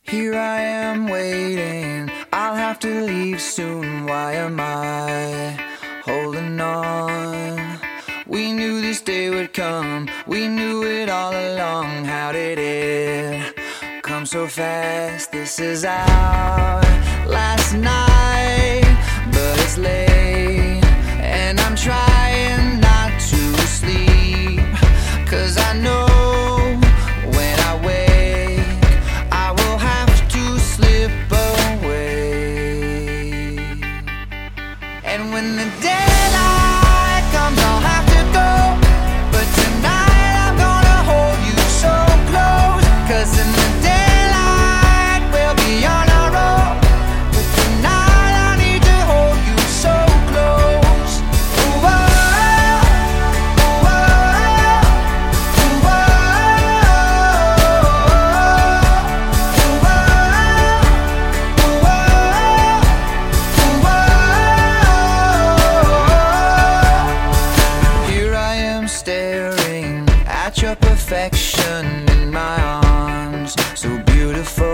Here I am waiting, I'll have to leave soon. Why am I holding on? We knew this day would come, we knew it all along. How did it come so fast? This is our last night, but it's late and I'm trying not to sleep, 'cause I know when I wake I will have to slip away. And when the daylight comes I'll have to go, but tonight I'm gonna hold you so close, 'cause in the daylight we'll be on our own. But tonight I need to hold you so close. Ooh, oh, ooh, oh, ooh, oh, ooh, oh, ooh, oh. Here I am staring at your perfection in my arms, so beautiful.